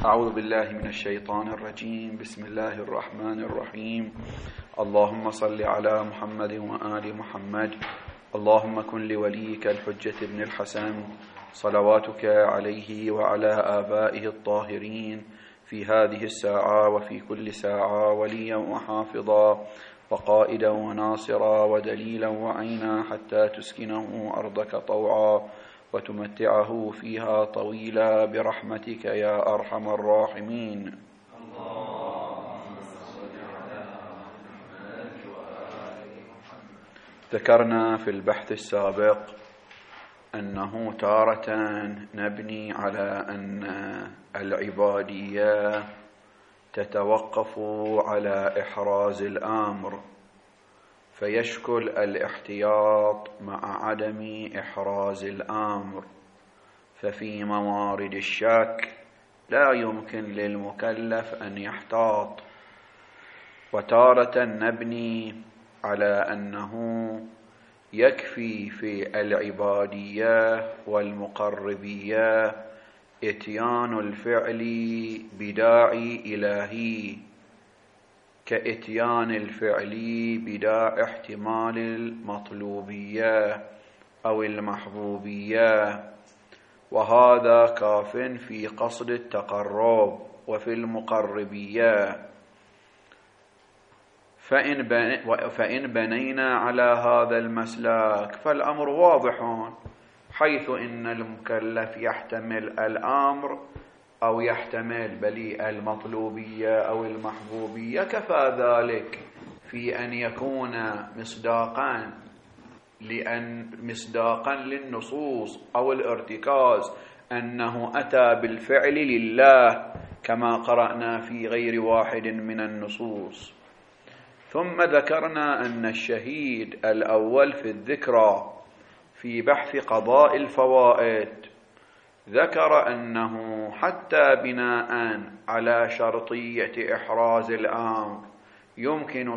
أعوذ بالله من الشيطان الرجيم. بسم الله الرحمن الرحيم. اللهم صل على محمد وآل محمد. اللهم كن لوليك الحجة ابن الحسن صلواتك عليه وعلى آبائه الطاهرين في هذه الساعة وفي كل ساعة وليا وحافظا وقائدا وناصرا ودليلا وعينا حتى تسكنه أرضك طوعا وتمتعه فيها طويلا برحمتك يا أرحم الراحمين. ذكرنا في البحث السابق أنه تارة نبني على أن العبادية تتوقف على إحراز الأمر، فيشكل الاحتياط مع عدم إحراز الأمر، ففي موارد الشك لا يمكن للمكلف أن يحتاط. وتارة نبني على أنه يكفي في العبادية والمقربية إتيان الفعل بداعي إلهي، كإتيان الفعل بداعي احتمال المطلوبية أو المحبوبية، وهذا كاف في قصد التقرب. وفي المقربية فإن بنينا على هذا المسلك فالأمر واضح، حيث إن المكلف يحتمل الأمر أو يحتمل بلي المطلوبية أو المحبوبية، كفى ذلك في أن يكون مصداقا للنصوص أو الارتكاز أنه أتى بالفعل لله، كما قرأنا في غير واحد من النصوص. ثم ذكرنا أن الشهيد الأول في الذكرى في بحث قضاء الفوائد ذكر أنه حتى بناء على شرطية إحراز الأمر يمكن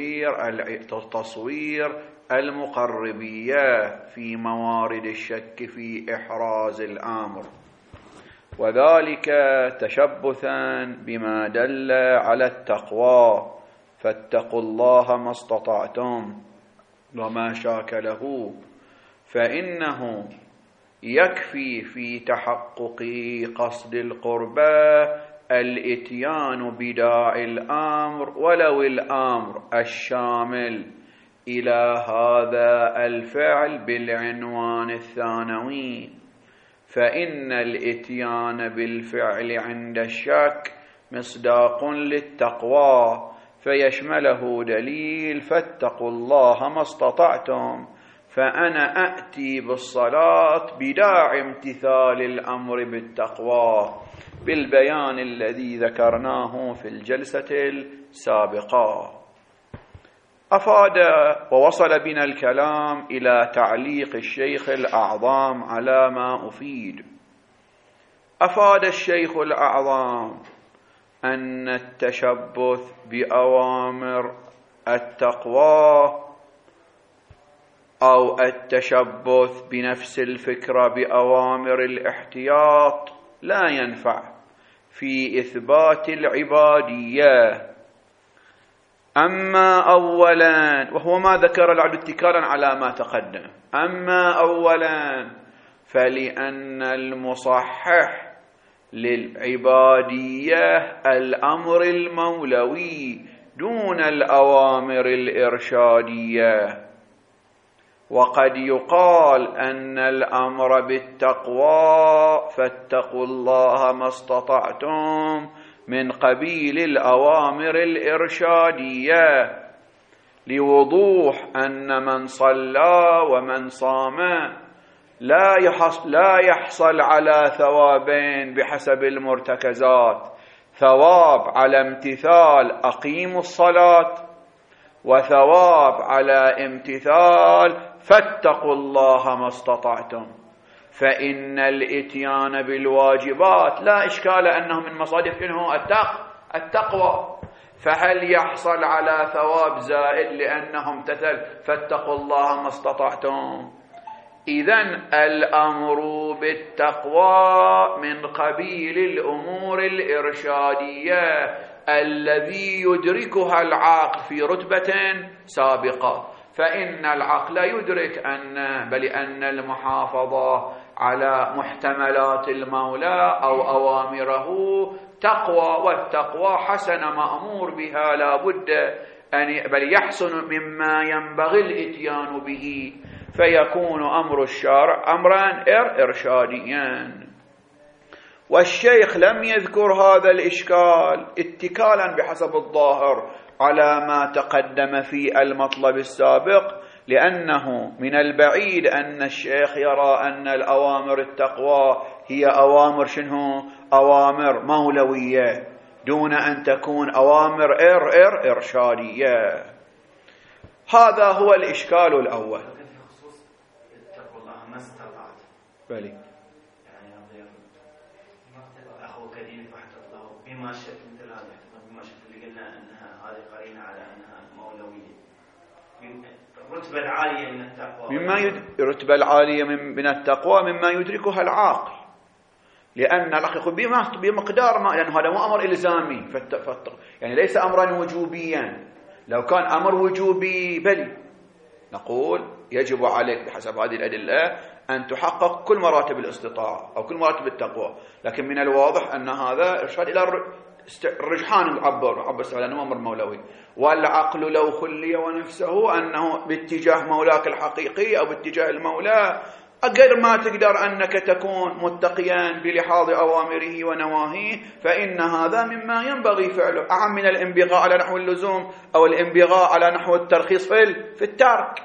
تصوير المقربية في موارد الشك في إحراز الأمر، وذلك تشبثا بما دل على التقوى، فاتقوا الله ما استطعتم وما شاكله، فإنه يكفي في تحقق قصد القربى الإتيان بداعي الأمر ولو الأمر الشامل إلى هذا الفعل بالعنوان الثانوي، فإن الإتيان بالفعل عند الشك مصداق للتقوى، فيشمله دليل فاتقوا الله ما استطعتم، فأنا أأتي بالصلاة بداعي امتثال الأمر بالتقوى، بالبيان الذي ذكرناه في الجلسة السابقة. أفاد ووصل بنا الكلام إلى تعليق الشيخ الأعظم على ما أفيد. أفاد الشيخ الأعظم أن التشبث بأوامر التقوى أو التشبث بنفس الفكرة بأوامر الاحتياط لا ينفع في إثبات العبادية. أما أولا، وهو ما ذكر العبد اتكالا على ما تقدم، أما أولا فلأن المصحح للعبادية الأمر المولوي دون الأوامر الإرشادية، وقد يقال أن الأمر بالتقوى فاتقوا الله ما استطعتم من قبيل الأوامر الإرشادية، لوضوح أن من صلى ومن صام لا يحصل على ثوابين بحسب المرتكزات، ثواب على امتثال أقيموا الصلاة، وثواب على امتثال فاتقوا الله ما استطعتم، فإن الإتيان بالواجبات لا إشكال أنه من مصادف إنه التقوى، فهل يحصل على ثواب زائد لأنه امتثل فاتقوا الله ما استطعتم؟ إذن الأمر بالتقوى من قبيل الأمور الإرشادية الذي يدركها العقل في رتبة سابقة، فإن العقل يدرك أن المحافظة على محتملات المولى أو أوامره تقوى، والتقوى حسن مأمور بها لا بد بل يحسن مما ينبغي الإتيان به، فيكون أمر الشارع أمرا إرشاديا. والشيخ لم يذكر هذا الإشكال اتكالا بحسب الظاهر على ما تقدم في المطلب السابق، لأنه من البعيد أن الشيخ يرى أن الأوامر التقوى هي أوامر أوامر مولوية دون أن تكون أوامر إرشادية. هذا هو الإشكال الأول. بلي يعني أخو كدين فاحتط له بما شئت مثل هذا، بما شئت اللي قلنا أنها هذه قرينة على أنها مولوية من الرتبة العالية من التقوى، الرتبة العالية من التقوى مما يدركها العاقل، لأن الأخ بمقدار ما، لأن هذا مو أمر إلزامي يعني ليس أمرا وجوبيا. لو كان أمر وجوبي بلي نقول يجب عليك بحسب هذه الأدلة أن تحقق كل مراتب الاستطاعة أو كل مراتب التقوى، لكن من الواضح أن هذا إرشاد إلى الرجحان العبر على أنه أمر مولوي. والعقل لو خلي ونفسه أنه باتجاه مولاك الحقيقي أو باتجاه المولى، أقدر ما تقدر أنك تكون متقيا بلحاظ أوامره ونواهيه، فإن هذا مما ينبغي فعله، أعم من الانبغاء على نحو اللزوم أو الانبغاء على نحو الترخيص في الترك.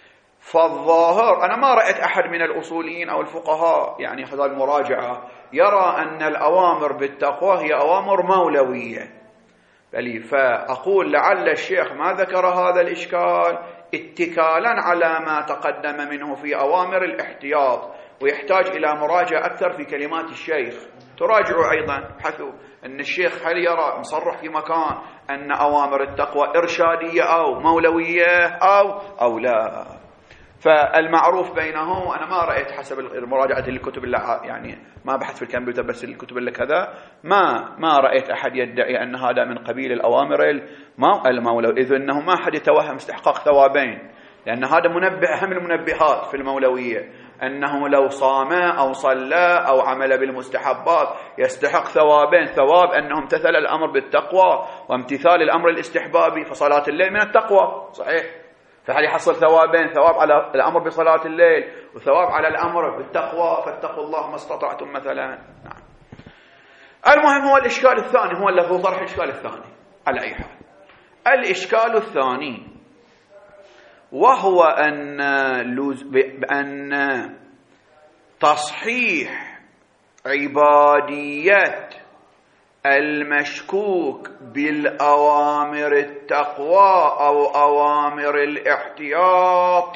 فالظاهر أنا ما رأيت أحد من الأصوليين أو الفقهاء يعني هذا المراجعة يرى أن الأوامر بالتقوى هي أوامر مولوية، فأقول لعل الشيخ ما ذكر هذا الإشكال اتكالا على ما تقدم منه في أوامر الاحتياط، ويحتاج إلى مراجعة أكثر في كلمات الشيخ. تراجعوا أيضا حثوا أن الشيخ هل يرى مصرح في مكان أن أوامر التقوى إرشادية أو مولوية أو لا. فالمعروف بينهم، وأنا ما رأيت حسب مراجعة الكتب اللي يعني ما بحث في الكمبيوتر بس الكتب اللي كذا ما رأيت أحد يدعي أن هذا من قبيل الأوامر المولوية، إذ أنه ما أحد يتوهم استحقاق ثوابين، لأن هذا منبه أهم المنبهات في المولوية، أنه لو صام أو صلى أو عمل بالمستحبات يستحق ثوابين، ثواب أنه امتثل الأمر بالتقوى وامتثال الأمر الاستحبابي، فصلاة الليل من التقوى صحيح، فهل يحصل ثوابين، ثواب على الأمر بصلاة الليل وثواب على الأمر بالتقوى، فاتقوا الله ما استطعتم مثلا. نعم. المهم هو الإشكال الثاني، هو اللي هو طرح الإشكال الثاني على أي حال. الإشكال الثاني وهو أن تصحيح عبادية المشكوك بالأوامر التقوى أو أوامر الاحتياط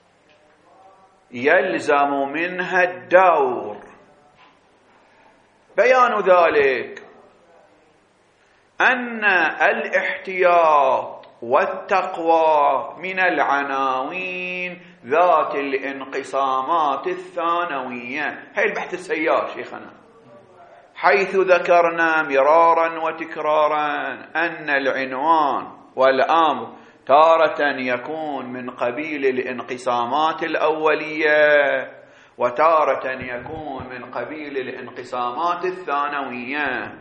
يلزم منها الدور. بيان ذلك أن الاحتياط والتقوى من العناوين ذات الانقسامات الثانوية. هي البحث السيار شيخنا، حيث ذكرنا مرارا وتكرارا أن العنوان والأمر تارة يكون من قبيل الانقسامات الأولية وتارة يكون من قبيل الانقسامات الثانوية.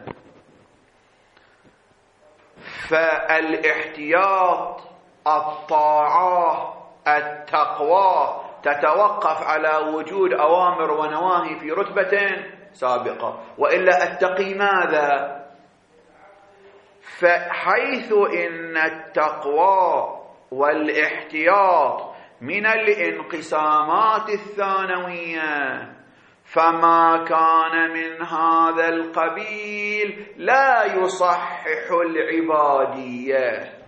فالاحتياط، الطاعة، التقوى تتوقف على وجود أوامر ونواهي في رتبة سابقة، وإلا التقي ماذا؟ فحيث إن التقوى والاحتياط من الانقسامات الثانوية، فما كان من هذا القبيل لا يصحح العبادية.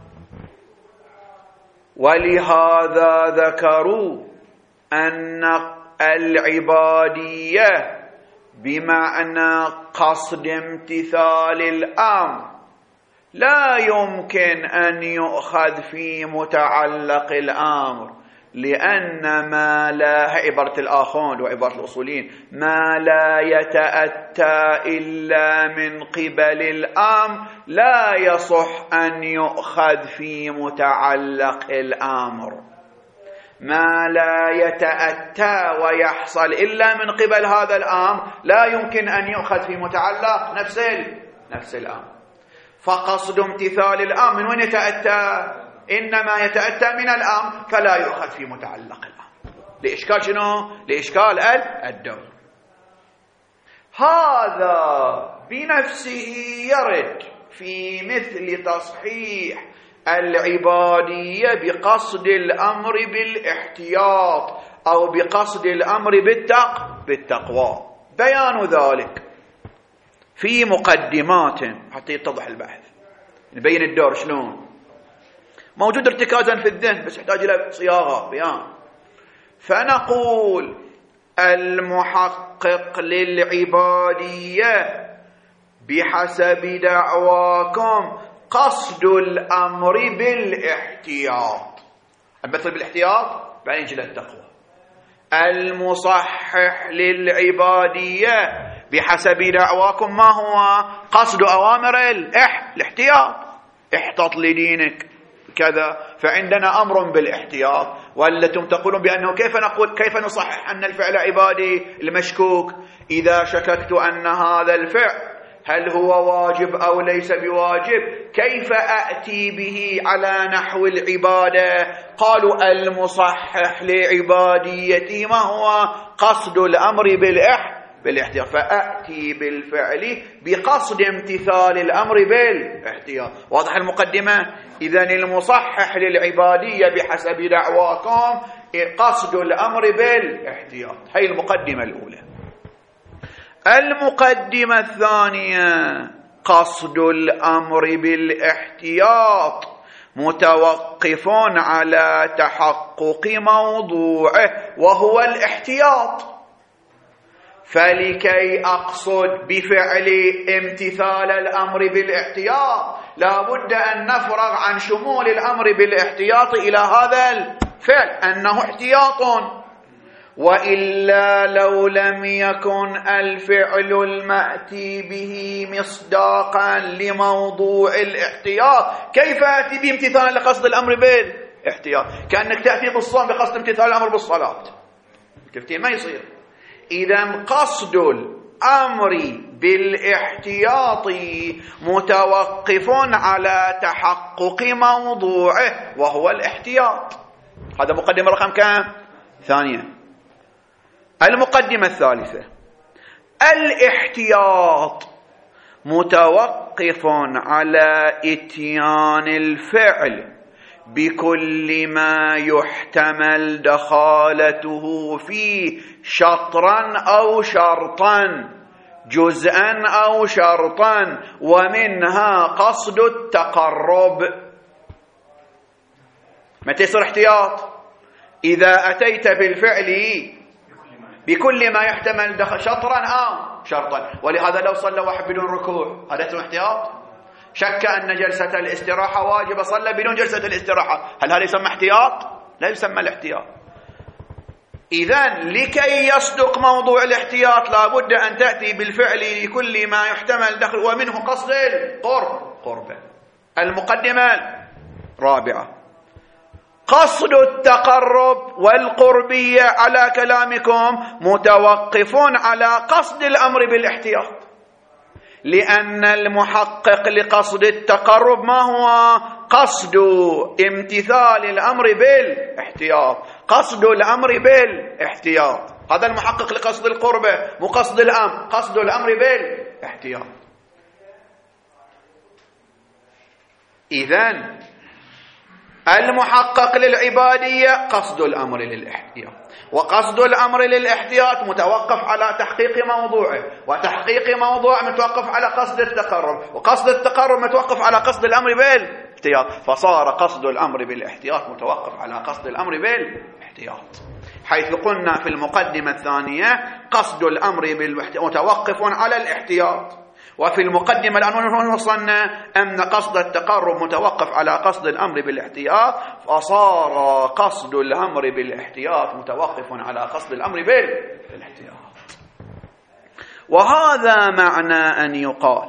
ولهذا ذكروا أن العبادية بمعنى قصد امتثال الأمر لا يمكن أن يؤخذ في متعلق الأمر، لأن ما لا عبارة الآخون وعبارة الأصوليين ما لا يتأتى إلا من قبل الأمر لا يصح أن يؤخذ في متعلق الأمر. ما لا يتأتى ويحصل إلا من قبل هذا الأمر لا يمكن أن يؤخذ في متعلق نفس الأمر. فقصد امتثال الأمر من وين يتأتى؟ إنما يتأتى من الأمر فلا يؤخذ في متعلق الأمر لإشكال شنو؟ لإشكال الدور. هذا بنفسه يرد في مثل تصحيح العبادية بقصد الأمر بالاحتياط أو بقصد الأمر بالتقوى. بيان ذلك في مقدمات حتى يتضح البحث، نبين الدور شلون موجود ارتكازا في الذهن بس يحتاج إلى صياغة بيان. فنقول المحقق للعبادية بحسب دعواكم قصد الأمر بالاحتياط، المثل بالاحتياط بعدين يجي التقوى. المصحح للعبادية بحسب دعواكم ما هو؟ قصد أوامر الاحتياط، احتط لدينك كذا، فعندنا أمر بالاحتياط. ولتم تقولون بأنه كيف نصحح أن الفعل عبادي المشكوك؟ إذا شككت أن هذا الفعل هل هو واجب أو ليس بواجب كيف أأتي به على نحو العبادة؟ قالوا المصحح لعباديتي ما هو؟ قصد الأمر بالاحتياط، فأتي بالفعل بقصد امتثال الأمر بالاحتياط. واضح المقدمة؟ إذن المصحح للعبادية بحسب دعواكم قصد الأمر بالاحتياط. هي المقدمة الأولى. المقدمة الثانية قصد الأمر بالاحتياط متوقف على تحقق موضوعه وهو الاحتياط. فلكي أقصد بفعل امتثال الأمر بالاحتياط لا بد أن نفرغ عن شمول الأمر بالاحتياط إلى هذا الفعل أنه احتياط، وإلا لو لم يكن الفعل المأتي به مصداقا لموضوع الاحتياط كيف أتي بامتثال لقصد الأمر بالاحتياط؟ كأنك تأتي بالصوم بقصد امتثال الأمر بالصلاة، كيفتين ما يصير. إذن قصد الأمر بالاحتياط متوقف على تحقق موضوعه وهو الاحتياط. هذا مقدمة رقم كم؟ ثانية. المقدمة الثالثة الاحتياط متوقف على إتيان الفعل بكل ما يحتمل دخالته فيه شطرا أو شرطا، جزءا أو شرطا، ومنها قصد التقرب. متى يصير احتياط؟ إذا أتيت بالفعل بكل ما يحتمل دخل شطرا أو شرطا. ولهذا لو صلى واحد بدون ركوع هذا اسمه احتياط؟ شك أن جلسة الاستراحة واجبة صلى بدون جلسة الاستراحة، هل هذا يسمى احتياط؟ لا يسمى الاحتياط. إذن لكي يصدق موضوع الاحتياط لابد أن تأتي بالفعل لكل ما يحتمل دخل ومنه قصد القرب. المقدمة الرابعة قصد التقرب والقربية على كلامكم متوقف على قصد الأمر بالاحتياط، لأن المحقق لقصد التقرب ما هو؟ قصد امتثال الأمر بالاحتياط، قصد الأمر بالاحتياط. هذا المحقق لقصد القربة مو قصد الأمر، قصد الأمر بالاحتياط. إذن المحقق للعبادية قصد الأمر للاحتياط، وقصد الأمر للاحتياط متوقف على تحقيق موضوعه، وتحقيق موضوع متوقف على قصد التقرب، وقصد التقرب متوقف على قصد الأمر بالاحتياط، فصار قصد الأمر بالاحتياط متوقف على قصد الأمر بالاحتياط. حيث قلنا في المقدمة الثانية قصد الأمر متوقف على الاحتياط، وفي المقدمة الآن وصلنا أن قصد التقرب متوقف على قصد الأمر بالاحتياط، فصار قصد الأمر بالاحتياط متوقف على قصد الأمر بالاحتياط. وهذا معنى أن يقال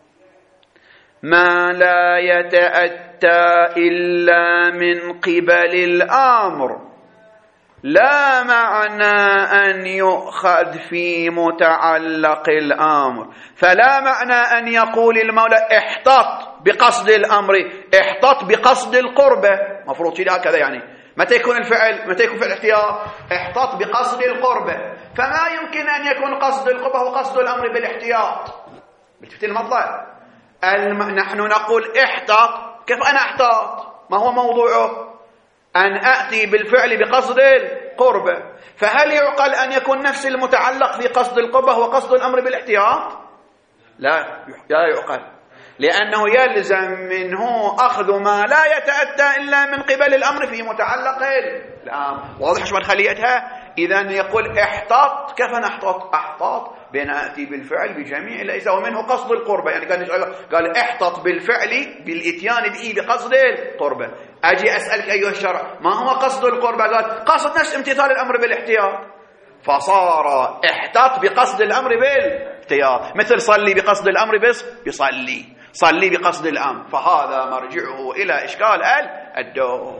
ما لا يتأتى إلا من قبل الأمر لا معنى أن يؤخذ في متعلق الأمر. فلا معنى أن يقول المولى احتط بقصد الأمر، احتط بقصد القربة، مفروض شيء هكذا يعني. متى يكون الفعل؟ متى يكون في الاحتياط؟ احتط بقصد القربة. فما يمكن أن يكون قصد القربة هو قصد الأمر بالاحتياط. بالتفتيل المطلع نحن نقول احتط. كيف أنا احتط؟ ما هو موضوعه؟ أن أأتي بالفعل بقصد القربة. فهل يعقل أن يكون نفس المتعلق في قصد القربة هو قصد الأمر بالاحتياط؟ لا يعقل، لأنه يلزم منه أخذ ما لا يتأتى إلا من قبل الأمر في متعلق الأمر. واضح شو خليتها؟ إذن يقول احتاط. كيف نحتاط؟ احتاط بين أتي بالفعل بجميع الأجزاء ومنه قصد القربة. يعني كان قال احتط بالفعل بالإتيان به بقصد القربة. أجي أسألك أيها الشرع ما هو قصد القربة؟ قال قصد نفس امتثال الأمر بالاحتياط، فصار احتط بقصد الأمر بالاحتياط. مثل صلي بقصد الأمر بصلي، صلي بقصد الأمر، فهذا مرجعه إلى إشكال الدور.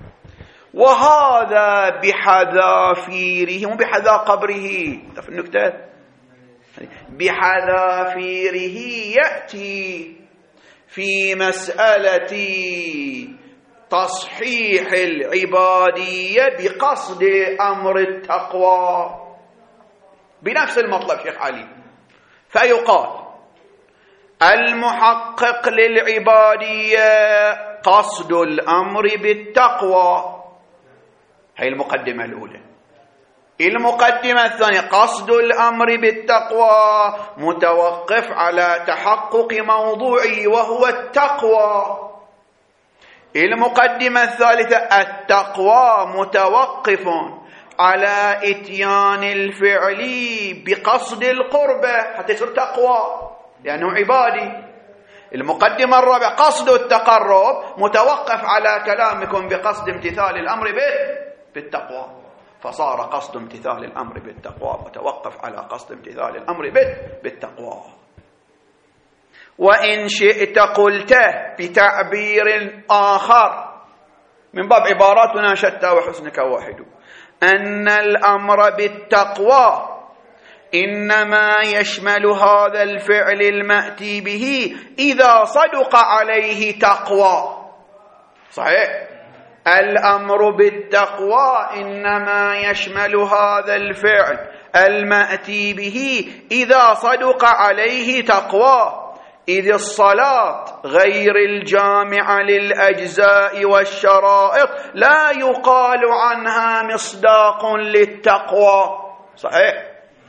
وهذا بحذافيره مو بحذا قبره. في النكتة بحذافيره يأتي في مسألة تصحيح العبادية بقصد أمر التقوى بنفس المطلب شيخ علي. فيقال المحقق للعبادية قصد الأمر بالتقوى، هي المقدمة الأولى. المقدمة الثانية قصد الأمر بالتقوى متوقف على تحقق موضوعه وهو التقوى. المقدمة الثالثة التقوى متوقف على إتيان الفعل بقصد القربة حتى يصير تقوى لأنه عبادي. المقدمة الرابعة قصد التقرب متوقف على كلامكم بقصد امتثال الأمر بالتقوى، فصار قصد امتثال الأمر بالتقوى متوقف على قصد امتثال الأمر بالتقوى. وإن شئت قلته بتعبير آخر من باب عباراتنا شتى وحسنك واحد، أن الأمر بالتقوى إنما يشمل هذا الفعل المأتي به إذا صدق عليه تقوى. صحيح؟ الأمر بالتقوى إنما يشمل هذا الفعل المأتي به إذا صدق عليه تقوى، إذ الصلاة غير الجامعة للأجزاء والشرائط لا يقال عنها مصداق للتقوى. صحيح؟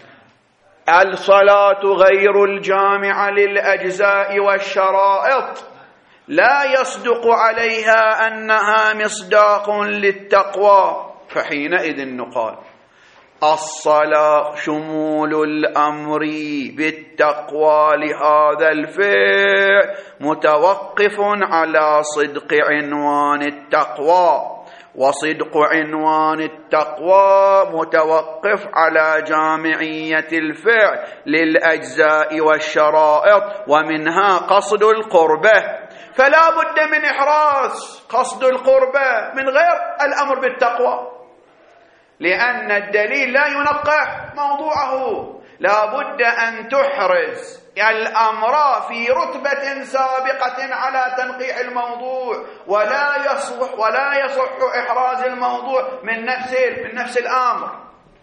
الصلاة غير الجامعة للأجزاء والشرائط لا يصدق عليها أنها مصداق للتقوى، فحينئذ نقال الصلاة شمول الأمر بالتقوى لهذا الفعل متوقف على صدق عنوان التقوى، وصدق عنوان التقوى متوقف على جامعية الفعل للأجزاء والشرائط ومنها قصد القربة. فلا بد من إحراز قصد القربة من غير الأمر بالتقوى، لأن الدليل لا ينقح موضوعه. لا بد أن تحرز الأمر في رتبة سابقة على تنقيح الموضوع، ولا يصح إحراز الموضوع من نفس الأمر.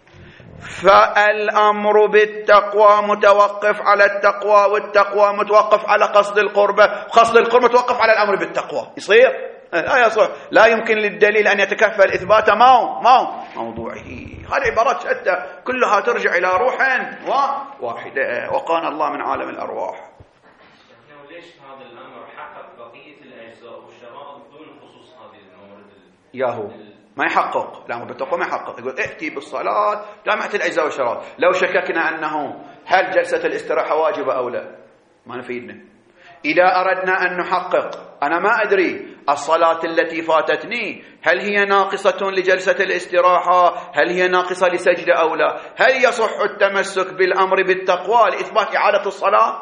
فالأمر بالتقوى متوقف على التقوى، والتقوى متوقف على قصد القربة، قصد القربة متوقف على الأمر بالتقوى. يصير؟ لا يصح. لا يمكن للدليل أن يتكفل إثبات موضوعه. هذه عبارات شتى كلها ترجع إلى روح واحدة، وقانا الله من عالم الأرواح. ليش هذا الأمر حقق بقية الأجزاء والشرائط دون خصوص هذه الموارد؟ ياهو ما يحقق، الأمر بالتقوى ما يحقق. يقول ائتي بالصلاة جامعة الأجزاء والشرائط. لو شككنا أنه هل جلسة الاستراحة واجبة أو لا، ما نفيدنا. إذا أردنا أن نحقق، أنا ما أدري الصلاة التي فاتتني هل هي ناقصة لجلسة الاستراحة، هل هي ناقصة لسجدة أو لا، هل يصح التمسك بالأمر بالتقوى لإثبات إعادة الصلاة؟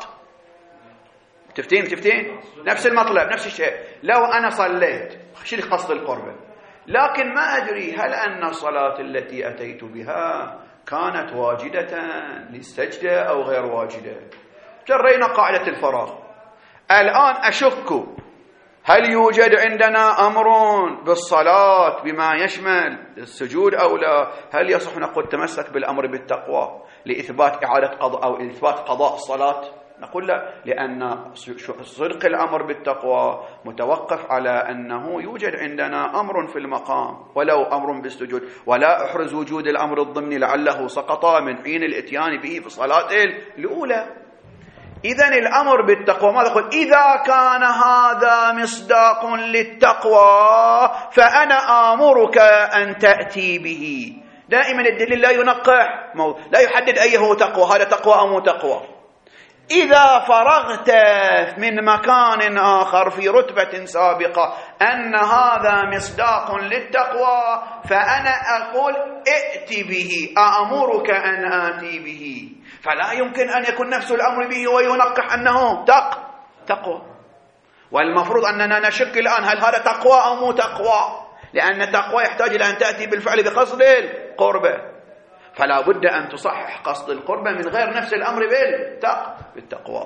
تفتين نفس المطلب نفس الشيء. لو أنا صليت شيل قصد القربة، لكن ما أدري هل أن الصلاة التي أتيت بها كانت واجدة للسجدة أو غير واجدة. جرينا قاعدة الفراغ. الآن أشك هل يوجد عندنا أمر بالصلاة بما يشمل السجود أو لا، هل يصح نقول تمسك بالأمر بالتقوى لإثبات إعادة قضاء أو إثبات قضاء الصلاة؟ نقول لا، لأن صدق الأمر بالتقوى متوقف على أنه يوجد عندنا أمر في المقام ولو أمر بالسجود، ولا أحرز وجود الأمر الضمني لعله سقط من حين الاتيان به في الصلاة الأولى. إذن الأمر بالتقوى ماذا يقول؟ إذا كان هذا مصداق للتقوى فأنا آمرك أن تأتي به. دائما الدليل لا ينقح، لا يحدد أيه هو تقوى، هذا تقوى أو مو تقوى. إذا فرغت من مكان آخر في رتبة سابقة أن هذا مصداق للتقوى فأنا أقول ائت به، أأمرك أن آتي به. فلا يمكن أن يكون نفس الأمر به وينقح أنه تقوى. والمفروض أننا نشك الآن هل هذا تقوى أو مو تقوى، لأن التقوى يحتاج إلى أن تأتي بالفعل بقصد القربة، فلا بد أن تصحح قصد القربة من غير نفس الأمر بالتقوى.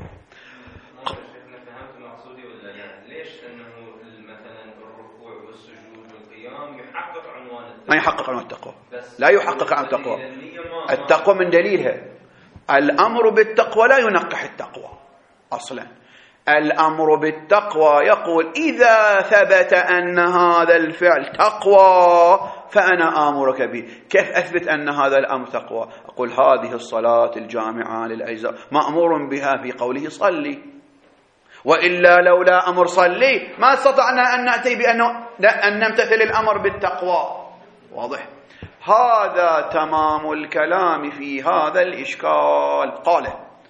فهمت مقصودي ولا لا؟ ليش أنه مثلا الركوع والسجود والقيام يحقق عنوان التقوى؟ ما يحقق عنوان التقوى، لا يحقق عن التقوى. التقوى من دليلها الأمر بالتقوى لا ينقح التقوى أصلا. الأمر بالتقوى يقول إذا ثبت أن هذا الفعل تقوى فأنا آمرك به. كيف أثبت أن هذا الأمر تقوى؟ أقول هذه الصلاة الجامعة للأجزاء مأمور بها في قوله صلي، وإلا لولا أمر صلي ما استطعنا أن نأتي بأنه أن نمتثل الأمر بالتقوى. واضح؟ هذا تمام الكلام في هذا الإشكال. قال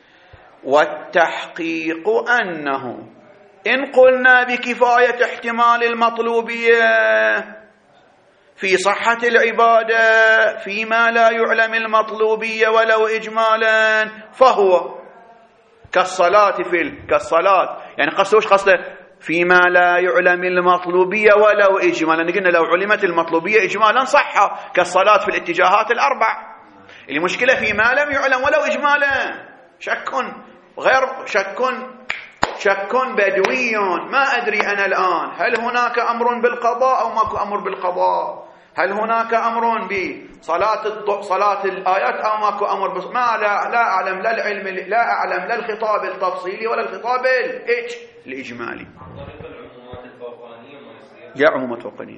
والتحقيق أنه إن قلنا بكفاية احتمال المطلوبية في صحة العبادة فيما لا يعلم المطلوبية ولو إجمالا فهو كالصلاة كالصلاة، يعني قصده فيما لا يعلم المطلوبية ولو إجمالا. قلنا لو علمت المطلوبية إجمالا صح كالصلاة في الاتجاهات الأربع. المشكلة فيما لم يعلم ولو إجمالا، شك بدوي. ما أدري أنا الآن هل هناك أمر بالقضاء أو ماكو أمر بالقضاء، هل هناك أمر بصلاة الآيات أو ماكو أمر ما لا أعلم، لا أعلم لا الخطاب التفصيلي ولا الخطاب الإجمالي. العمومات الفوقانية ما يصير. يا عمومات فوقانية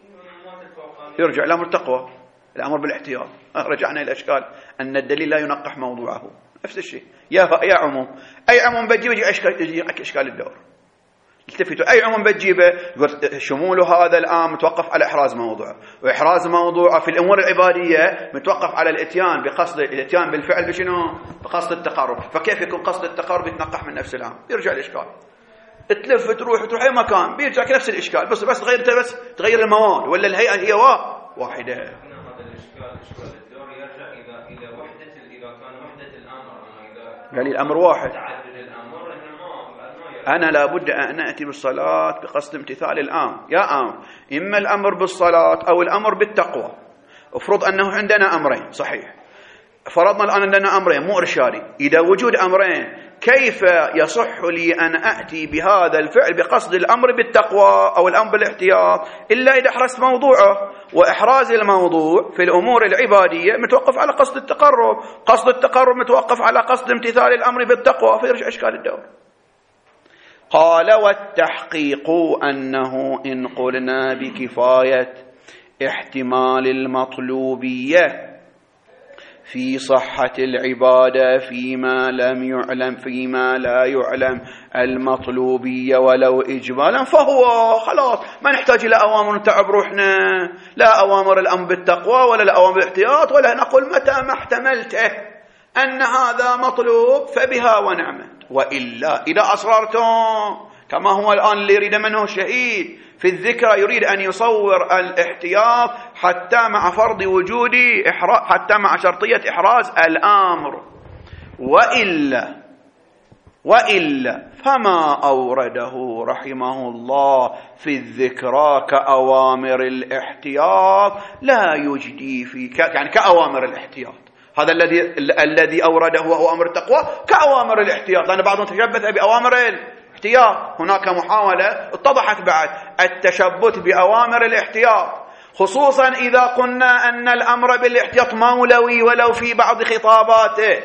يرجع الأمر التقوى، الأمر بالاحتياط. رجعنا إلى الأشكال أن الدليل لا ينقح موضوعه. نفس الشيء يا عموم، أي عموم بتجيبه يجي أشكال الدور. التفتوا أي عموم بتجيبه يقول شمول هذا الآن متوقف على إحراز موضوع، وإحراز موضوع في الأمور العبادية متوقف على الإتيان بقصد الإتيان بالفعل بشنو؟ بقصد التقرب. فكيف يكون قصد التقرب يتنقح من نفس الآن؟ يرجع الإشكال. تلف تروح أي مكان بيرجع نفس الإشكال، بس تغير المواد ولا الهيئة هي واحدة. هذا الإشكال الدور يرجع إلى وحدة، إذا كان وحدة الأمر، يعني الأمر واحد. تعدد الأمر أنا لابد أن أتي بالصلاة بقصد امتثال الأمر. يا أمر إما الأمر بالصلاة أو الأمر بالتقوى. افرض أنه عندنا أمرين، صحيح، فرضنا الآن عندنا أمرين مو إرشادي. إذا وجود أمرين كيف يصح لي أن أأتي بهذا الفعل بقصد الأمر بالتقوى أو الأمر بالاحتياط إلا إذا أحرزت موضوعه؟ وإحراز الموضوع في الأمور العبادية متوقف على قصد التقرب، قصد التقرب متوقف على قصد امتثال الأمر بالتقوى، فيرجع إشكال الدور. قال والتحقيق أنه إن قلنا بكفاية احتمال المطلوبية في صحة العبادة فيما لا يعلم المطلوبية ولو إجمالا فهو خلاص ما نحتاج إلى أوامر نتعب روحنا، لا أوامر الأمر بالتقوى ولا الأوامر بالاحتياط، ولا نقول متى ما احتملته أن هذا مطلوب فبها ونعمت. وإلا إذا أصررتم كما هو الآن اللي يريد منه الشهيد في الذكرى، يريد أن يصور الاحتياط حتى مع فرض وجود حتى مع شرطية إحراز الأمر. وإلا فما أورده رحمه الله في الذكرى كأوامر الاحتياط لا يجدي في يعني كأوامر الاحتياط. هذا الذي أورده وهو أمر التقوى كأوامر الاحتياط، لأن بعضهم تشبث بأوامر الاحتياط. هناك محاولة اتضحت بعد التشبث بأوامر الاحتياط، خصوصا إذا قلنا أن الأمر بالاحتياط مولوي ولو في بعض خطاباته،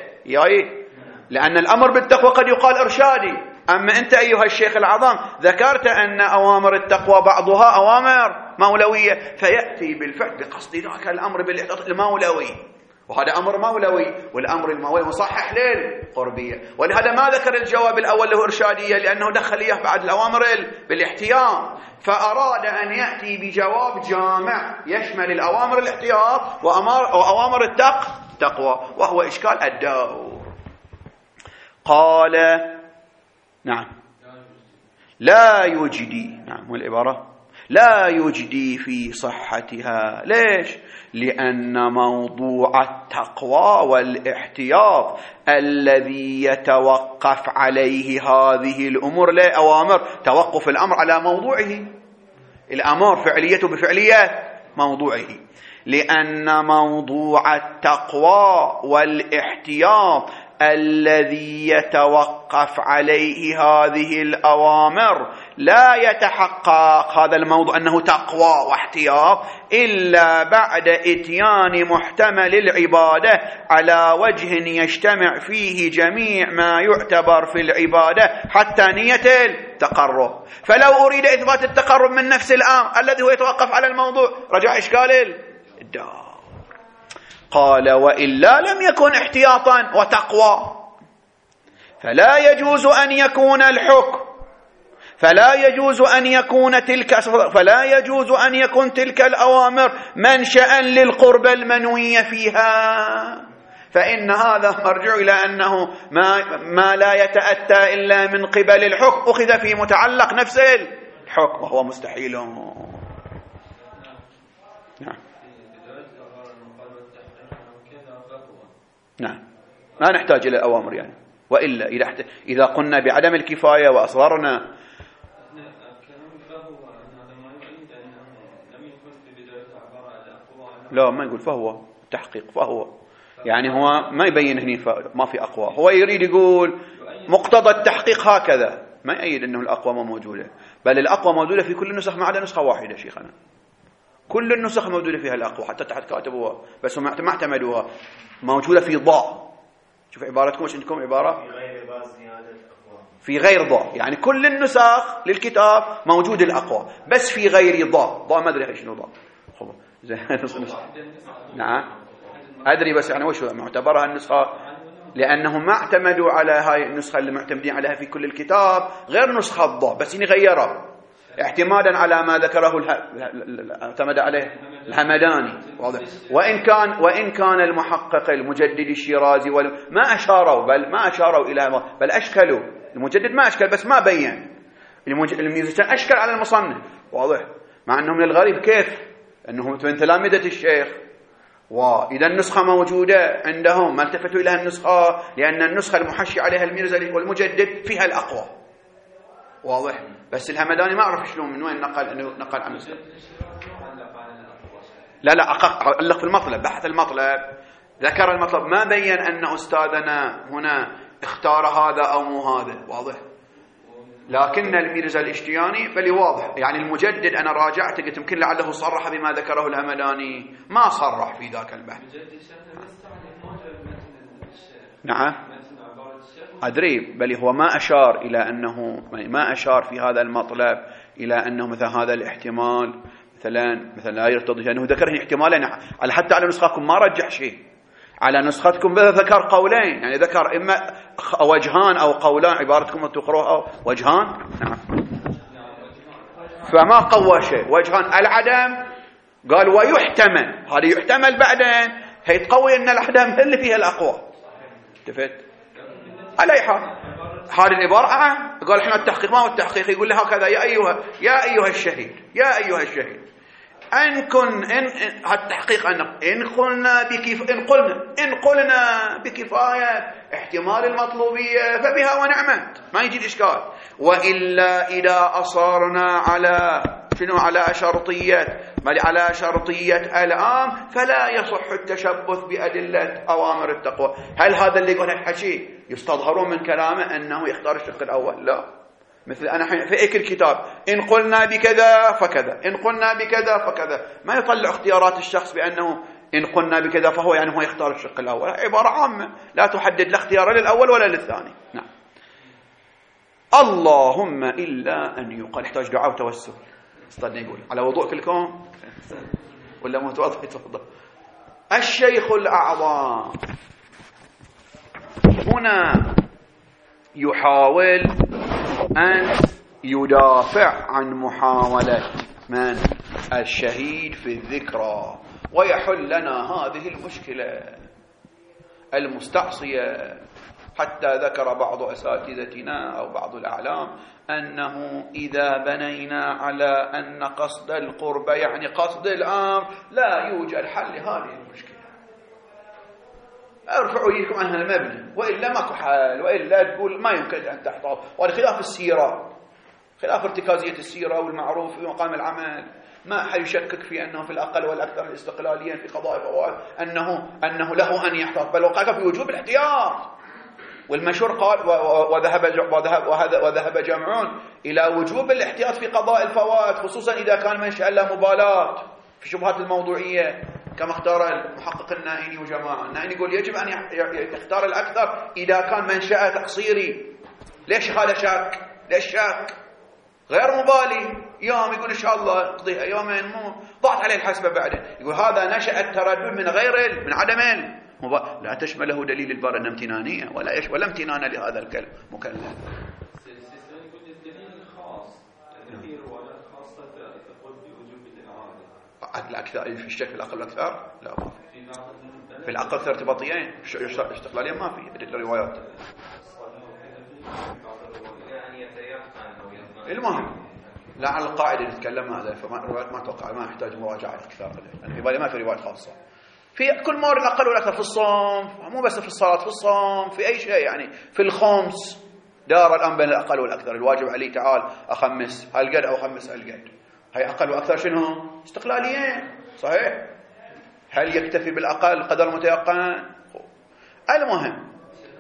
لأن الأمر بالتقوى قد يقال إرشادي. أما أنت أيها الشيخ العظام ذكرت أن أوامر التقوى بعضها أوامر مولوية، فيأتي بالفعل بقصد ذاك الأمر بالاحتياط المولوي، وهذا أمر مولوي، والأمر المولوي مصحح للقربية. ولهذا ما ذكر الجواب الأول له إرشادية، لأنه دخل إياه بعد الأوامر بالاحتياط، فأراد أن يأتي بجواب جامع يشمل الأوامر الاحتياط وأوامر التقوى، وهو إشكال الدور. قال نعم لا يجدي، نعم والعبارة لا يجدي في صحتها. ليش؟ لأن موضوع التقوى والاحتياط الذي يتوقف عليه هذه الأمور لا أوامر، توقف الأمر على موضوعه، الأمر فعليته بفعلية موضوعه. لأن موضوع التقوى والاحتياط الذي يتوقف عليه هذه الأوامر لا يتحقق هذا الموضوع أنه تقوى واحتياط إلا بعد إتيان محتمل العبادة على وجه يجتمع فيه جميع ما يعتبر في العبادة حتى نية التقرب. فلو أريد إثبات التقرب من نفس الأمر الذي هو يتوقف على الموضوع رجع إشكال الدار. قال وإلا لم يكن احتياطا وتقوى فلا يجوز أن يكون الحكم، فلا يجوز أن يكون تلك الأوامر منشأ للقربة المنوية فيها، فإن هذا مرجع إلى أنه ما لا يتأتى إلا من قبل الحكم أخذ في متعلق نفس الحكم وهو مستحيل. نعم ما نحتاج إلى الأوامر يعني. وإلا إذا قلنا بعدم الكفاية وأصررنا لا ما يقول فهو تحقيق، فهو يعني هو ما يبين هنا ما في أقوى، هو يريد يقول مقتضى التحقيق هكذا، ما يأيد أنه الأقوى ما موجودة، بل الأقوى موجودة في كل النسخ ما عدا نسخة واحدة شيخنا، كل النسخ موجودة فيها الأقوى حتى تحت كاتبوها بس هم ما اعتمدوها، موجودة في ضاء. شوف عبارتكم وش عندكم عبارة في غير ضاء، يعني كل النسخ للكتاب موجود الأقوى بس في غير ضاء ما أدري شنو ضاء. نعم أدري بس يعني وش معتبرها النسخة، لأنهم ما اعتمدوا على هاي النسخة اللي معتمدين عليها في كل الكتاب غير نسخة ضاء بس إني غيرها اعتمادا على ما ذكره اعتمد عليه الهمداني واضح. وإن كان المحقق المجدد الشيرازي ما أشاروا إلى بل أشكلوا، المجدد ما أشكل بس ما بين، الميزان أشكل على المصنف واضح، مع أنه من الغريب كيف أنه من تلامذة الشيخ وإذا النسخة موجودة عندهم ما التفتوا إليها النسخة، لأن النسخة المحشي عليها الميرزا والمجدد فيها الأقوى واضح، بس الهمداني ما أعرف شلون من وين نقل عن النسخة. لا علق في المطلب، بحث المطلب ذكر المطلب ما بين أن أستاذنا هنا اختار هذا أو مو هذا واضح، لكن الميرزا الاشتياني بل واضح، يعني المجدد أنا راجعت قلت يمكن لعله صرح بما ذكره الهمداني، ما صرح في ذاك البحث. نعم أدري، بل هو ما أشار إلى أنه ما أشار في هذا المطلب إلى أنه مثل هذا الاحتمال مثلا لا يرتضي، لأنه ذكر احتمالين حتى على نسختكم ما رجح شيء، على نسختكم ذكر قولين، يعني ذكر إما وجهان أو قولان، عبارتكم تقروها أو وجهان. نعم فما قوى شيء، وجهان العدم قال ويحتمل، هذا يحتمل بعدين هي تقوي أن العدم اللي فيها الأقوى. اتفقت على أي حال هذه العبارة قال إحنا التحقيق. ما هو التحقيق؟ يقول له هكذا: يا أيها الشهيد، يا أيها الشهيد، التحقيق إن قلنا بكفاية احتمال المطلوبية فبها ونعمت، ما يجي الإشكال. وإلا إذا أصرنا على على شرطية العام فلا يصح التشبث بأدلة أوامر التقوى. هل هذا اللي يقول الحكي يستظهرون من كلامه أنه يختار الشق الأول؟ لا. مثل أنا في أكل كتاب إن قلنا بكذا فكذا، إن قلنا بكذا فكذا، ما يطلع اختيارات الشخص بأنه إن قلنا بكذا فهو يعني هو يختار الشق الأول. عبارة عامة لا تحدد لا اختيار للأول ولا للثاني. نعم. اللهم إلا أن يقال. يحتاج دعاء وتوسل. استنى يقول على وضوء كلكم ولا متوضئ؟ يتوضأ. الشيخ الأعظم هنا يحاول أن يدافع عن محاولة من الشهيد في الذكرى ويحل لنا هذه المشكلة المستعصية. حتى ذكر بعض أساتذتنا أو بعض الأعلام أنه إذا بنينا على أن قصد القرب يعني قصد الأمر لا يوجد حل لهذه المشكلة. ارفعوا ايديكم عن المبنى وإلا ماكو حل، وإلا تقول ما يمكن أن تحتاط. وهذا خلاف السيرة، خلاف ارتكازية السيرة والمعروف في مقام العمل. ما أحد يشكك في أنه في الأقل والأكثر الاستقلاليين في قضاء الفوائد أنه له أن يحتاط، بل وقال في وجوب الاحتياط. والمشهور قال وذهب جمعون إلى وجوب الاحتياط في قضاء الفوائد، خصوصا إذا كان منشأ لا مبالاة في شبهات الموضوعية كما اختار المحقق النائني وجماعة. النائني يقول يجب أن يختار الأكثر إذا كان منشأ تقصيري. ليش هذا شاك؟ ليش شاك؟ غير مبالي. يوم يقول إن شاء الله قضيها، يومين مو ضاعت عليه الحسبة بعدين. يقول هذا نشأ التردد من عدم لا تشمله دليل البار امتنانية ولا امتنان لهذا الكلام مكلف. الدليل الخاص في روايات خاصة تقول بوجوب الإعادة. الأكثر في الشك في الأقل أكثر؟ لا ما في الأقل أكثر ارتباطيين استقلاليا ما في الروايات. المهم لا على القاعدة اللي نتكلم هذا فالروايات ما أتوقع ما يحتاج مراجعة أكثر، لأن في بالي ما في روايات خاصة في كل مورد الأقل والأكثر، في الصوم مو بس في الصلاة، في الصوم في أي شيء، يعني في الخمس دار الآن بين الأقل والأكثر. الواجب عليه تعال أخمس هالقد أو أخمس هالقد، هي أقل وأكثر شنو؟ استقلاليين صحيح. هل يكتفي بالأقل قدر متيقن؟ المهم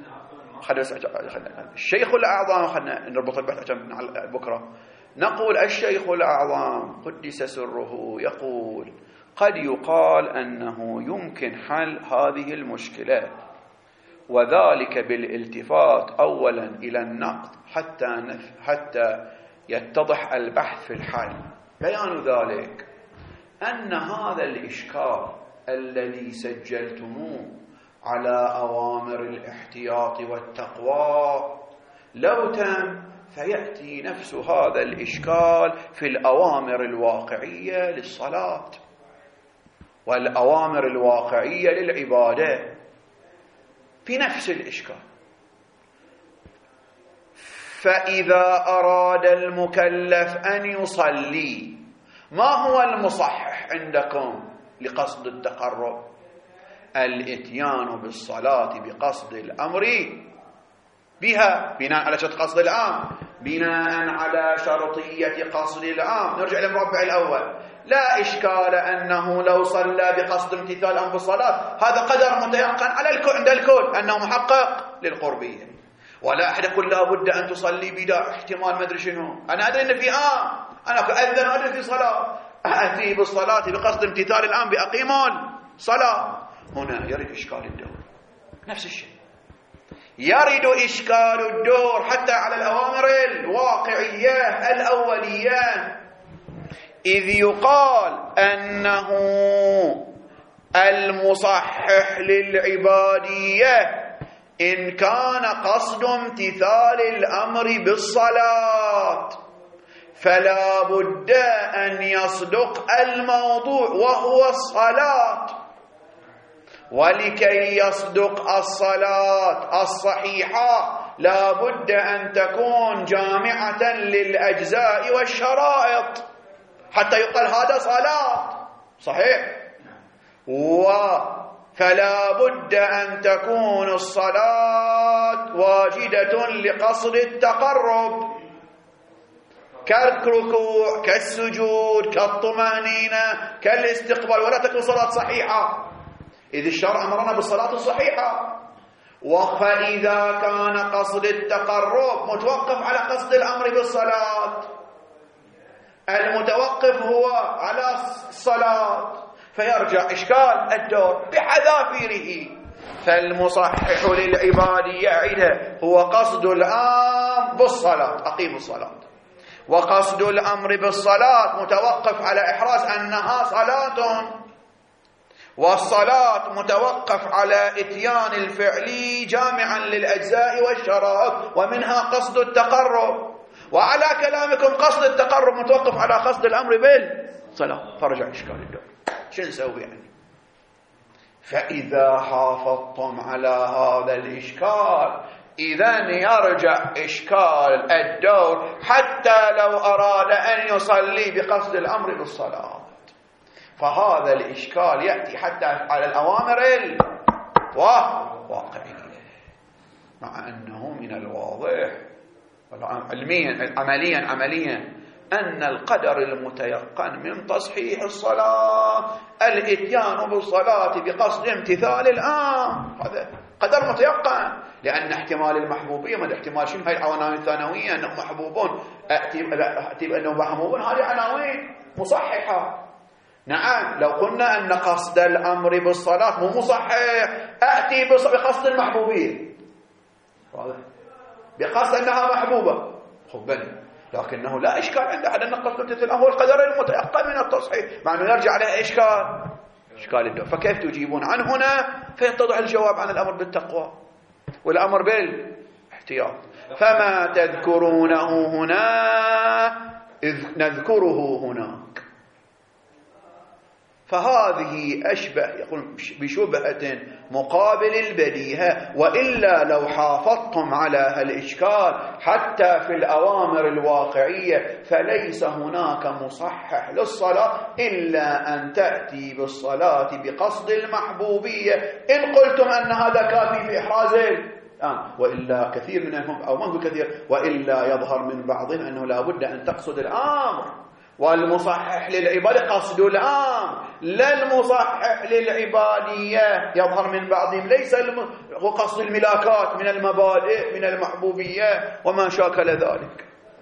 الشيخ الأعظم خلنا نربط البحث عشان بكرة. نقول الشيخ الأعظم قدس سره يقول قد يقال أنه يمكن حل هذه المشكلات، وذلك بالالتفات أولا إلى النقد حتى يتضح البحث في الحل. بيان ذلك أن هذا الإشكال الذي سجلتموه على أوامر الاحتياط والتقوى لو تم فيأتي نفس هذا الإشكال في الأوامر الواقعية للصلاة والأوامر الواقعية للعبادة، في نفس الإشكال. فإذا أراد المكلف أن يصلي ما هو المصحح عندكم لقصد التقرب؟ الاتيان بالصلاة بقصد الأمر بها بناء على شرط قصد العام، بناء على شرطية قصد العام. نرجع للمربع الأول. لا إشكال أنه لو صلى بقصد امتثال أمر الصلاة هذا قدر متيقن على عند الكل أنه محقق للقربية، ولا أحد يقول لا بد أن تصلي بدا احتمال ما أدري شنو. أنا أدري أن في أنا أذن أدري في صلاة، أأتي بالصلاة بقصد امتثال الآن بأقيم صلاة. هنا يرد إشكال الدور، نفس الشيء يرد إشكال الدور حتى على الأوامر الواقعية الأولية، إذ يقال أنه المصحح للعبادية إن كان قصد امتثال الأمر بالصلاة فلا بد أن يصدق الموضوع وهو الصلاة، ولكي يصدق الصلاة الصحيحة لا بد أن تكون جامعة للأجزاء والشرائط حتى يقال هذا صلاة، صحيح؟ فلا بد أن تكون الصلاة واجدة لقصد التقرب، كالركوع كالسجود كالطمأنينة كالاستقبال، ولا تكون صلاة صحيحة، إذ الشرع أمرنا بالصلاة الصحيحة. فإذا كان قصد التقرب متوقف على قصد الأمر بالصلاة، المتوقف هو على الصلاة، فيرجع إشكال الدور بحذافيره. فالمصحح للعباد يعده هو قصد الأمر بالصلاة، أقيموا الصلاة، وقصد الأمر بالصلاة متوقف على إحراز أنها صلاة، والصلاة متوقف على إتيان الفعل جامعا للأجزاء والشرائط، ومنها قصد التقرب. وعلى كلامكم قصد التقرب متوقف على قصد الأمر بالصلاة، فرجع إشكال الدور. شو نسوي يعني؟ فإذا حافظتم على هذا الإشكال إذن يرجع إشكال الدور حتى لو أراد أن يصلي بقصد الأمر بالصلاة. فهذا الإشكال يأتي حتى على الأوامر الواقعية، مع أنه من الواضح علميا عمليا أن القدر المتيقن من تصحيح الصلاة الإتيان بالصلاة بقصد امتثال الأمر، هذا قدر متيقن، لأن احتمال المحبوبية من احتمال شنو هاي العناوين الثانوية أنهم محبوبون، أتي بأنهم محبوبون، هذه عناوين مصححة. نعم، لو قلنا أن قصد الأمر بالصلاة مو مصحح، أتي بقصد المحبوبية، واضح، بقصد أنها محبوبة، خبني، لكنه لا إشكال عند أحد أن قصد امتثال هو القدر المتيقن من التصحيح، مع أنه يرجع عليه إشكال الدور. فكيف تجيبون عن هنا؟ فيتضح الجواب عن الأمر بالتقوى والأمر بالاحتياط. فما تذكرونه هنا إذ نذكره هناك. فهذه أشبه يقول بشبهة مقابل البديهة، وإلا لو حافظتم على هالإشكال حتى في الأوامر الواقعية فليس هناك مصحح للصلاة إلا أن تأتي بالصلاة بقصد المحبوبية، إن قلتم أن هذا كافي في إحراز وإلا كثير منهم أو منه كثير، وإلا يظهر من بعضهم أنه لا بد أن تقصد الأمر، والمصحح للعبادة قصد الأمر لا المصحح للعبادية. يظهر من بعضهم ليس هو قصد الملاكات من المبادئ من المحبوبية وما شاكل ذلك.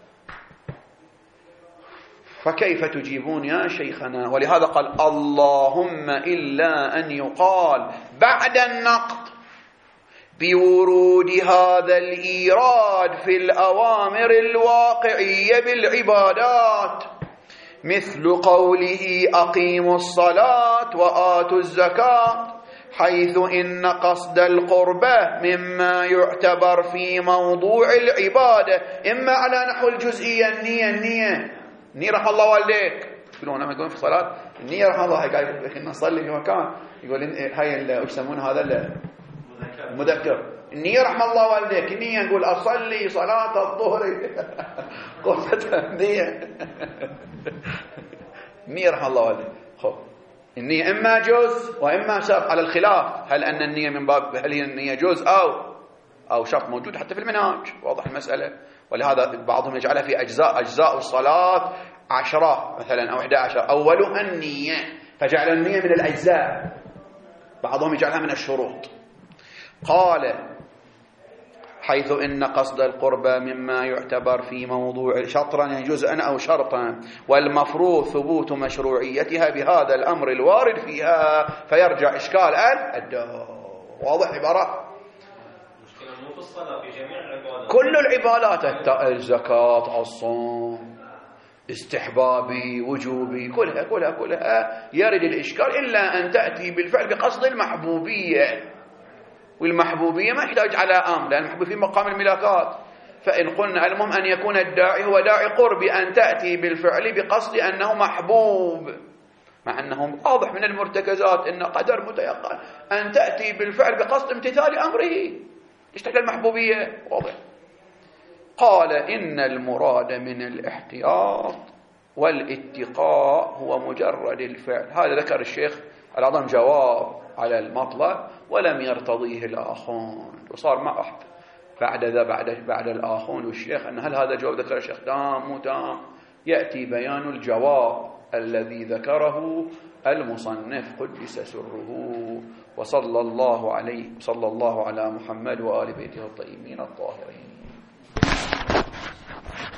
فكيف تجيبون يا شيخنا؟ ولهذا قال اللهم إلا أن يقال بعد النقد بورود هذا الإيراد في الأوامر الواقعية بالعبادات، مثل قوله أقيموا الصلاة وآتوا الزكاة، حيث إن قصد القربة مما يعتبر في موضوع العبادة إما على نحو الجزئية، النية رحم الله والديك، يقولون لما يقولون في الصلاة النية رحم الله، قال إن نصلي في مكان يقول هاي ايش يسمونه هذا المذكر، النية رحم الله والديك، النية نقول أصلي صلاة الظهر قلت النية رحم الله والديك. خب النية إما جزء وإما شرط، على الخلاف هل أن النية من باب هل هي النية جزء أو شرط، موجود حتى في المنهاج، واضح المسألة. ولهذا بعضهم يجعلها في أجزاء الصلاة 10 مثلا أو 11، أولها النية فجعل النية من الأجزاء، بعضهم يجعلها من الشروط. قال حيث إن قصد القربى مما يعتبر في موضوع شطرا يعني جزءا أو شرطا، والمفروض ثبوت مشروعيتها بهذا الأمر الوارد فيها، فيرجع إشكال الدور. واضح عبارة؟ مشكلة مو في الصلاة، في جميع العبادات، كل العبادات، الزكاة، الصوم، استحبابي، وجوبي، كلها يرد الإشكال إلا أن تأتي بالفعل بقصد المحبوبية، والمحبوبية ما يحتاج على أمر، لأن المحبوبية في مقام الملاكات. فإن قلنا المهم أن يكون الداعي هو داعي قرب، أن تأتي بالفعل بقصد أنه محبوب، مع أنه واضح من المرتكزات أن قدر متيقن أن تأتي بالفعل بقصد امتثال أمره، اشتكى المحبوبية واضح. قال إن المراد من الاحتياط والاتقاء هو مجرد الفعل. هذا ذكر الشيخ الأعظم جواب على المطلب ولم يرتضيه الآخون، وصار ما أحد بعد الآخون والشيخ أن هل هذا جواب ذكر الشيخ تام مو تام. يأتي بيان الجواب الذي ذكره المصنف قدس سره. وصلى الله على محمد وآل بيته الطيبين الطاهرين.